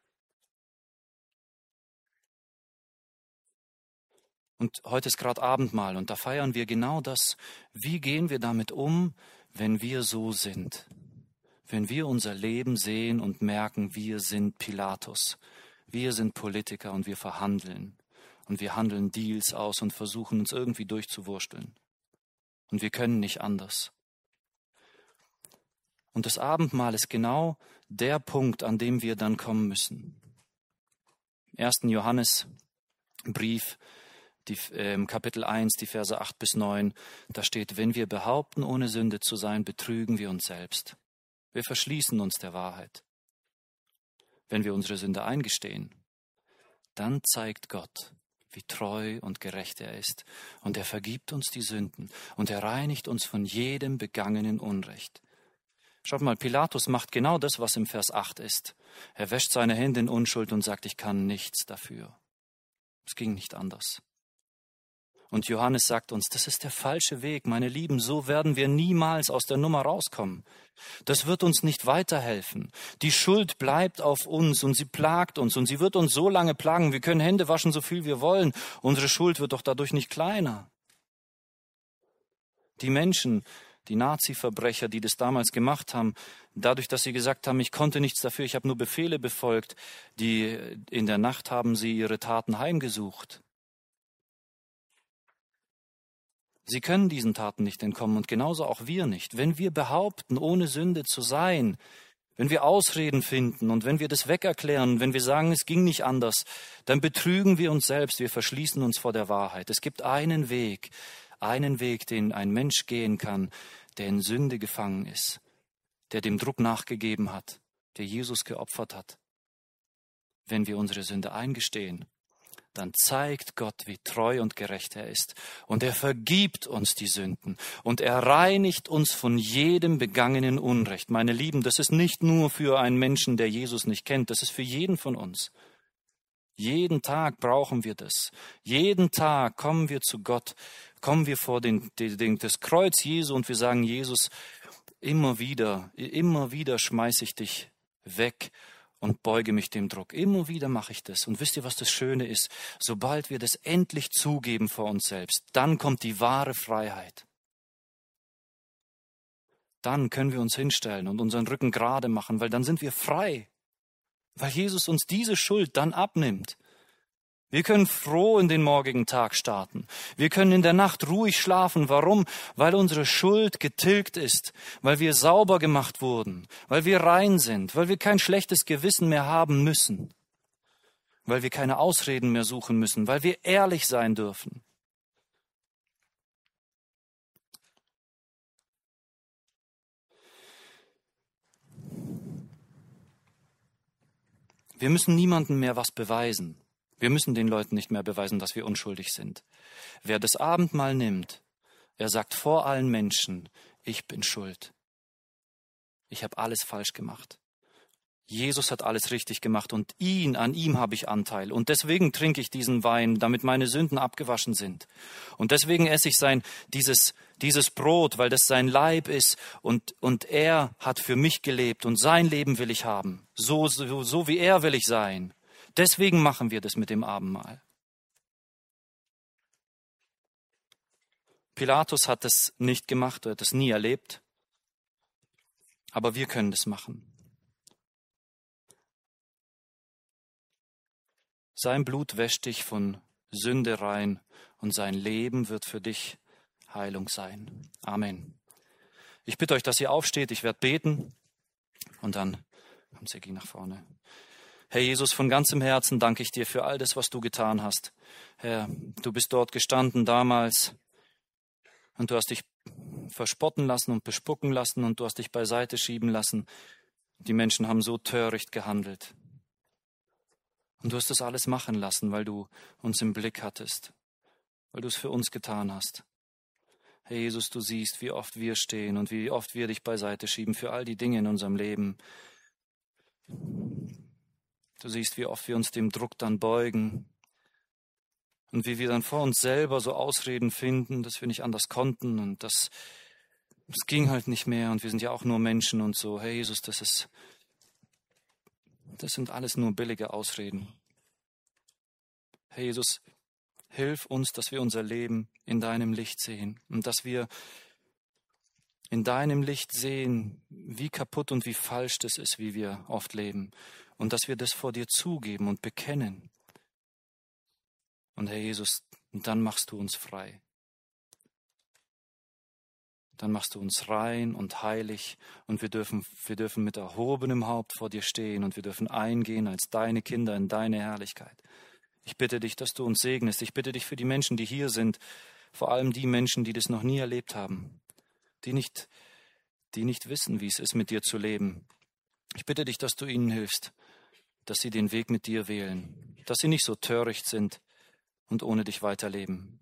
S1: Und heute ist gerade Abendmahl und da feiern wir genau das. Wie gehen wir damit um, wenn wir so sind? Wenn wir unser Leben sehen und merken, wir sind Pilatus. Wir sind Politiker und wir verhandeln. Und wir handeln Deals aus und versuchen uns irgendwie durchzuwursteln. Und wir können nicht anders. Und das Abendmahl ist genau der Punkt, an dem wir dann kommen müssen. Im 1. Johannesbrief, Kapitel 1, die Verse 8 bis 9, da steht, wenn wir behaupten, ohne Sünde zu sein, betrügen wir uns selbst. Wir verschließen uns der Wahrheit. Wenn wir unsere Sünde eingestehen, dann zeigt Gott, wie treu und gerecht er ist. Und er vergibt uns die Sünden und er reinigt uns von jedem begangenen Unrecht. Schaut mal, Pilatus macht genau das, was im Vers 8 ist. Er wäscht seine Hände in Unschuld und sagt, ich kann nichts dafür. Es ging nicht anders. Und Johannes sagt uns, das ist der falsche Weg, meine Lieben, so werden wir niemals aus der Nummer rauskommen. Das wird uns nicht weiterhelfen. Die Schuld bleibt auf uns und sie plagt uns und sie wird uns so lange plagen. Wir können Hände waschen, so viel wir wollen. Unsere Schuld wird doch dadurch nicht kleiner. Die Menschen, die Nazi-Verbrecher, die das damals gemacht haben, dadurch, dass sie gesagt haben, ich konnte nichts dafür, ich habe nur Befehle befolgt, in der Nacht haben sie ihre Taten heimgesucht. Sie können diesen Taten nicht entkommen und genauso auch wir nicht. Wenn wir behaupten, ohne Sünde zu sein, wenn wir Ausreden finden und wenn wir das wegerklären, wenn wir sagen, es ging nicht anders, dann betrügen wir uns selbst, wir verschließen uns vor der Wahrheit. Es gibt einen Weg, den ein Mensch gehen kann, der in Sünde gefangen ist, der dem Druck nachgegeben hat der Jesus geopfert hat. Wenn wir unsere Sünde eingestehen, dann zeigt Gott, wie treu und gerecht er ist. Und er vergibt uns die Sünden. Und er reinigt uns von jedem begangenen Unrecht. Meine Lieben, das ist nicht nur für einen Menschen, der Jesus nicht kennt. Das ist für jeden von uns. Jeden Tag brauchen wir das. Jeden Tag kommen wir zu Gott, kommen wir vor das Kreuz Jesu und wir sagen, Jesus, immer wieder schmeiße ich dich weg und beuge mich dem Druck. Immer wieder mache ich das. Und wisst ihr, was das Schöne ist? Sobald wir das endlich zugeben vor uns selbst, dann kommt die wahre Freiheit. Dann können wir uns hinstellen und unseren Rücken gerade machen, weil dann sind wir frei. Weil Jesus uns diese Schuld dann abnimmt. Wir können froh in den morgigen Tag starten. Wir können in der Nacht ruhig schlafen. Warum? Weil unsere Schuld getilgt ist, weil wir sauber gemacht wurden, weil wir rein sind, weil wir kein schlechtes Gewissen mehr haben müssen, weil wir keine Ausreden mehr suchen müssen, weil wir ehrlich sein dürfen. Wir müssen niemandem mehr was beweisen. Wir müssen den Leuten nicht mehr beweisen, dass wir unschuldig sind. Wer das Abendmahl nimmt, er sagt vor allen Menschen, ich bin schuld. Ich habe alles falsch gemacht. Jesus hat alles richtig gemacht und an ihm habe ich Anteil. Und deswegen trinke ich diesen Wein, damit meine Sünden abgewaschen sind. Und deswegen esse ich dieses Brot, weil das sein Leib ist und er hat für mich gelebt und sein Leben will ich haben. So wie er will ich sein. Deswegen machen wir das mit dem Abendmahl. Pilatus hat es nicht gemacht, er hat es nie erlebt. Aber wir können das machen. Sein Blut wäscht dich von Sünde rein und sein Leben wird für dich Heilung sein. Amen. Ich bitte euch, dass ihr aufsteht, ich werde beten und dann kommt Segi nach vorne. Herr Jesus, von ganzem Herzen danke ich dir für all das, was du getan hast. Herr, du bist dort gestanden damals und du hast dich verspotten lassen und bespucken lassen und du hast dich beiseite schieben lassen. Die Menschen haben so töricht gehandelt. Und du hast das alles machen lassen, weil du uns im Blick hattest, weil du es für uns getan hast. Herr Jesus, du siehst, wie oft wir stehen und wie oft wir dich beiseite schieben für all die Dinge in unserem Leben. Du siehst, wie oft wir uns dem Druck dann beugen und wie wir dann vor uns selber so Ausreden finden, dass wir nicht anders konnten und es ging halt nicht mehr und wir sind ja auch nur Menschen und so. Herr Jesus, das sind alles nur billige Ausreden. Herr Jesus, hilf uns, dass wir unser Leben in deinem Licht sehen und dass wir in deinem Licht sehen, wie kaputt und wie falsch das ist, wie wir oft leben und dass wir das vor dir zugeben und bekennen. Und Herr Jesus, dann machst du uns frei. Dann machst du uns rein und heilig und wir dürfen mit erhobenem Haupt vor dir stehen und wir dürfen eingehen als deine Kinder in deine Herrlichkeit. Ich bitte dich, dass du uns segnest. Ich bitte dich für die Menschen, die hier sind, vor allem die Menschen, die das noch nie erlebt haben, die nicht wissen, wie es ist, mit dir zu leben. Ich bitte dich, dass du ihnen hilfst, dass sie den Weg mit dir wählen, dass sie nicht so töricht sind und ohne dich weiterleben.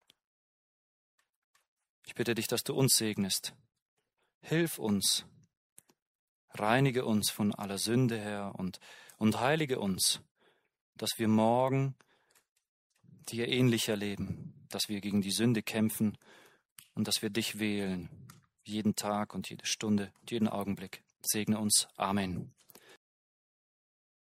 S1: Ich bitte dich, dass du uns segnest. Hilf uns, reinige uns von aller Sünde her und heilige uns, dass wir morgen dir ähnlicher leben, dass wir gegen die Sünde kämpfen und dass wir dich wählen, jeden Tag und jede Stunde, jeden Augenblick. Segne uns. Amen.